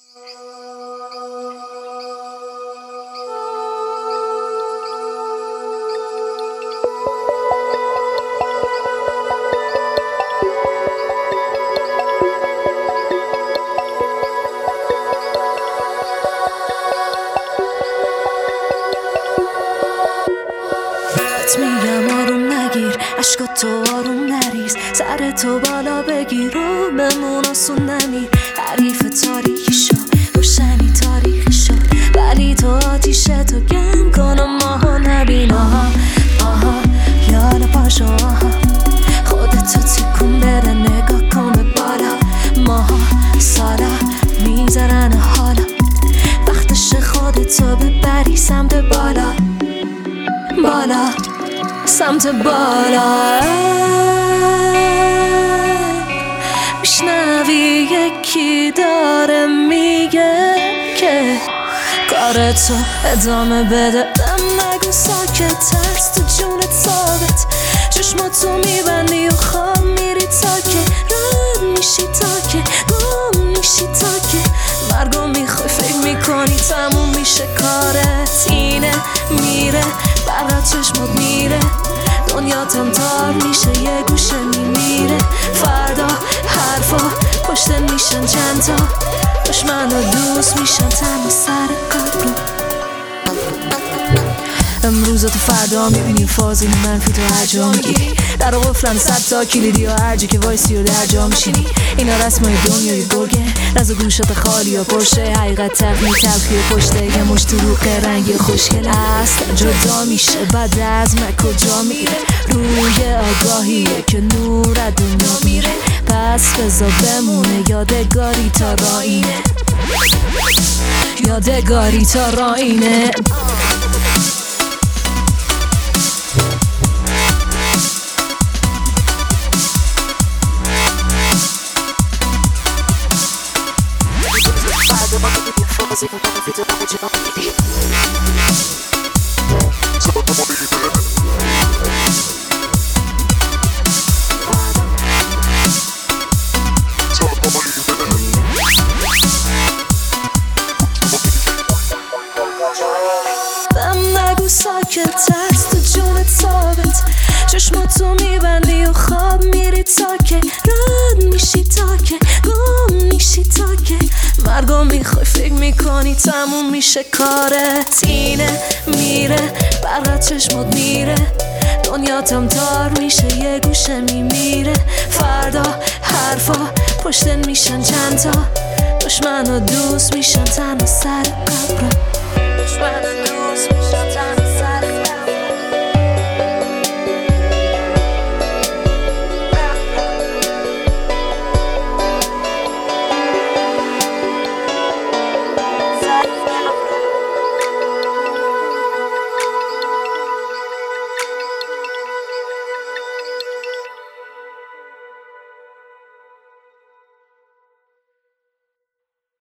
میگم آروم نگیر، عشقات تو آروم نریز، سر تو بالا بگیر و بمون آسون نمیر. حریف تاریخی شد، روشنی تاریخی شد، ولی تو آتیشه تو گم کنم ماها نبین. آها آها یالا پاشو، آها خودتو تکون بده، نگاه کن به بالا. ماها سالا میذارن حالا، وقتش خودتو ببری سمت بالا، بالا سمت بالا. میشنوی یکی داره میگه که کارتو ادامه بده. نگو ساکت، ترس تو جونت ثابت، چشماتو میبندی و خواب میری تا که رد میشی، تا که گم میشی، تا که مرگو میخوای فکر میکنی تموم میشه کارت. اینه میره برات چشمات میره، دنیا تمتار میشه یه گوشه میمیره. فردا حرفا پشت میشن چند تا، دشمن و دوست میشن تنها سر کار رو. امروز تو فردا میبینی فازی منفی تو هر جا میگیری، در قفلن 100 تا کلیدی و هر جا که وایسی و در جا میشینی. اینا رسمای دنیای گرگه، رز و گوشات خالی و پرشه، حقیقت تقنی تلخی و پشته یه مشت دروغ رنگی خوشگل است. جدا میشه بعد از من کجا میره، روی آگاهیه که نور دنیا میره. پس بذار بمونه یادگاری تا راینه، یادگاری تا راینه. نگو ساکت، ترس تو جونت ثابت، چشماتو میبندی و خواب میری تا که رد میشی، تا که گم میشی، تا که مرگو میخوای فکر میکنی تموم میشه کارت. اینه میره برات چشمات میره، دنیا تمتار میشه یه گوشه میمیره. فردا حرفا پشتن میشن چند تا، دشمن و دوست میشن تنها سر قبرم، دشمن و دوست میشن.